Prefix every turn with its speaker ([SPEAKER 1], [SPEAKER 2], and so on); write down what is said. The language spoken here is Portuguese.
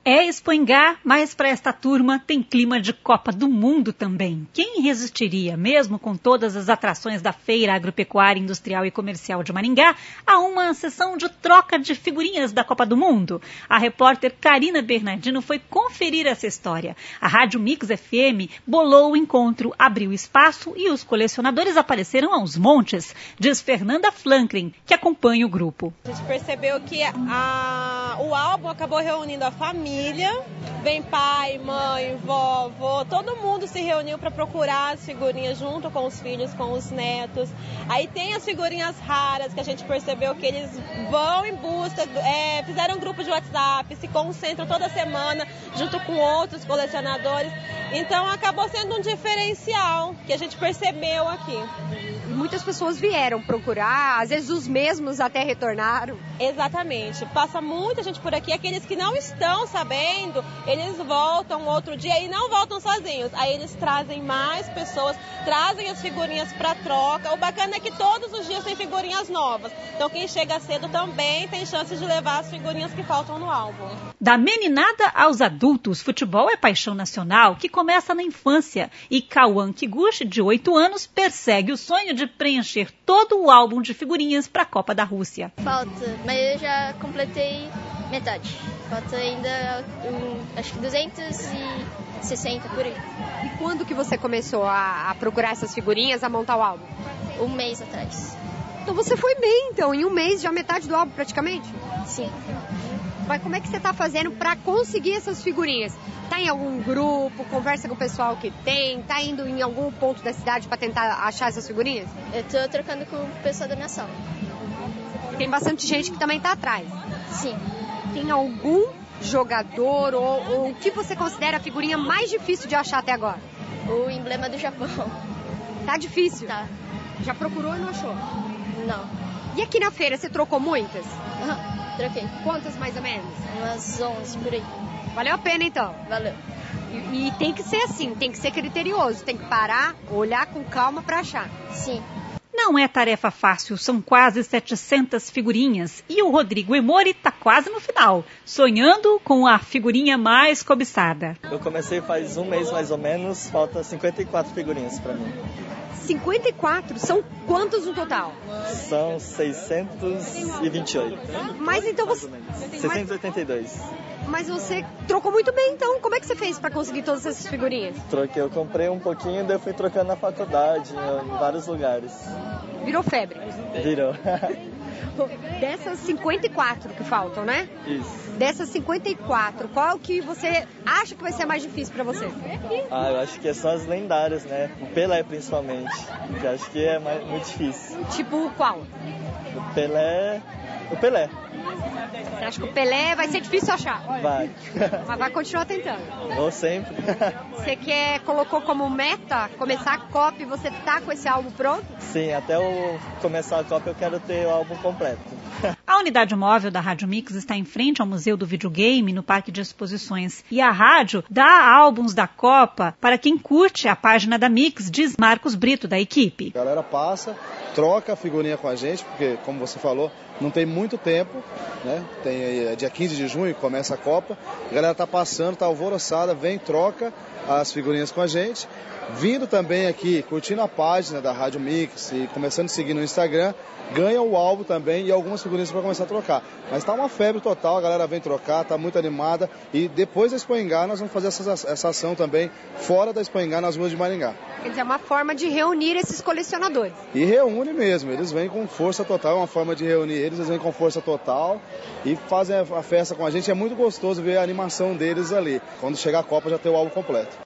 [SPEAKER 1] É Expoingá, mas para esta turma tem clima de Copa do Mundo também. Quem resistiria, mesmo com todas as atrações da Feira Agropecuária, Industrial e Comercial de Maringá, a uma sessão de troca de figurinhas da Copa do Mundo? A repórter Karina Bernardino foi conferir essa história. A Rádio Mix FM bolou o encontro, abriu espaço e os colecionadores apareceram aos montes, diz Fernanda Flanklin, que acompanha o grupo.
[SPEAKER 2] A gente percebeu que o álbum acabou reunindo a família, vem pai, mãe, vovó, todo mundo se reuniu para procurar as figurinhas junto com os filhos, com os netos. Aí tem as figurinhas raras que a gente percebeu que eles vão em busca, fizeram um grupo de WhatsApp, se concentram toda semana junto com outros colecionadores. Então acabou sendo um diferencial que a gente percebeu aqui.
[SPEAKER 3] E muitas pessoas vieram procurar, às vezes os mesmos até retornaram.
[SPEAKER 2] Exatamente. Passa muita gente por aqui, aqueles que não estão sabendo, eles voltam outro dia e não voltam sozinhos. Aí eles trazem mais pessoas, trazem as figurinhas para troca. O bacana é que todos os dias tem figurinhas novas. Então quem chega cedo também tem chance de levar as figurinhas que faltam no álbum.
[SPEAKER 1] Da meninada aos adultos, futebol é paixão nacional que começa na infância. E Cauã Kiguchi, de 8 anos, persegue o sonho de preencher todo o álbum de figurinhas para a Copa da Rússia.
[SPEAKER 4] Falta, mas eu já completei metade. Falta ainda, acho que 260 por aí.
[SPEAKER 3] E quando que você começou a procurar essas figurinhas, a montar o álbum?
[SPEAKER 4] Um mês atrás.
[SPEAKER 3] Então você foi bem, então. Em um mês, já metade do álbum praticamente?
[SPEAKER 4] Sim.
[SPEAKER 3] Mas como é que você está fazendo para conseguir essas figurinhas? Está em algum grupo, conversa com o pessoal que tem? Está indo em algum ponto da cidade para tentar achar essas figurinhas?
[SPEAKER 4] Eu estou trocando com o pessoal da minha sala.
[SPEAKER 3] E tem bastante gente que também está atrás.
[SPEAKER 4] Sim.
[SPEAKER 3] Tem algum jogador ou o que você considera a figurinha mais difícil de achar até agora?
[SPEAKER 4] O emblema do Japão.
[SPEAKER 3] Tá difícil?
[SPEAKER 4] Tá.
[SPEAKER 3] Já procurou e não achou?
[SPEAKER 4] Não.
[SPEAKER 3] E aqui na feira, você trocou muitas?
[SPEAKER 4] Troquei.
[SPEAKER 3] Quantas mais ou menos?
[SPEAKER 4] Umas 11 por aí.
[SPEAKER 3] Valeu a pena então?
[SPEAKER 4] Valeu.
[SPEAKER 3] E tem que ser assim, tem que ser criterioso, tem que parar, olhar com calma para achar.
[SPEAKER 4] Sim.
[SPEAKER 1] Não é tarefa fácil, são quase 700 figurinhas e o Rodrigo Emori está quase no final, sonhando com a figurinha mais cobiçada.
[SPEAKER 5] Eu comecei faz um mês mais ou menos, falta 54 figurinhas para mim.
[SPEAKER 3] 54? São quantos no total?
[SPEAKER 5] São 628.
[SPEAKER 3] Mas então você...
[SPEAKER 5] 682.
[SPEAKER 3] Mas você trocou muito bem, então. Como é que você fez para conseguir todas essas figurinhas?
[SPEAKER 5] Troquei, eu comprei um pouquinho e daí eu fui trocando na faculdade, em vários lugares.
[SPEAKER 3] Virou febre?
[SPEAKER 5] Virou.
[SPEAKER 3] Dessas 54 que faltam, né?
[SPEAKER 5] Isso.
[SPEAKER 3] Dessas 54, qual é o que você acha que vai ser mais difícil para você?
[SPEAKER 5] Eu acho que são as lendárias, né? O Pelé, principalmente, que acho que é muito difícil.
[SPEAKER 3] Tipo qual?
[SPEAKER 5] O Pelé...
[SPEAKER 3] Você acha que o Pelé vai ser difícil achar?
[SPEAKER 5] Vai.
[SPEAKER 3] Mas vai continuar tentando.
[SPEAKER 5] Ou sempre.
[SPEAKER 3] Você colocou como meta começar a Copa e você tá com esse álbum pronto?
[SPEAKER 5] Sim, até eu começar a Copa eu quero ter o álbum completo.
[SPEAKER 1] A unidade móvel da Rádio Mix está em frente ao Museu do Videogame, no Parque de Exposições. E a rádio dá álbuns da Copa para quem curte a página da Mix, diz Marcos Brito, da equipe.
[SPEAKER 6] A galera passa, troca a figurinha com a gente, porque, como você falou, não tem muito tempo, né? Tem aí, dia 15 de junho começa a Copa. A galera tá passando, tá alvoroçada, vem, troca as figurinhas com a gente. Vindo também aqui, curtindo a página da Rádio Mix e começando a seguir no Instagram, ganha o álbum também e algumas figurinhas para começar a trocar. Mas tá uma febre total, a galera vem trocar, tá muito animada. E depois da Expoingá nós vamos fazer essa ação também fora da Expoingá, nas ruas de Maringá.
[SPEAKER 3] Quer dizer, é uma forma de reunir esses colecionadores.
[SPEAKER 6] E reúne mesmo, eles vêm com força total, é uma forma de reunir eles vêm com força total e fazem a festa com a gente. É muito gostoso ver a animação deles ali. Quando chegar a Copa já ter o álbum completo.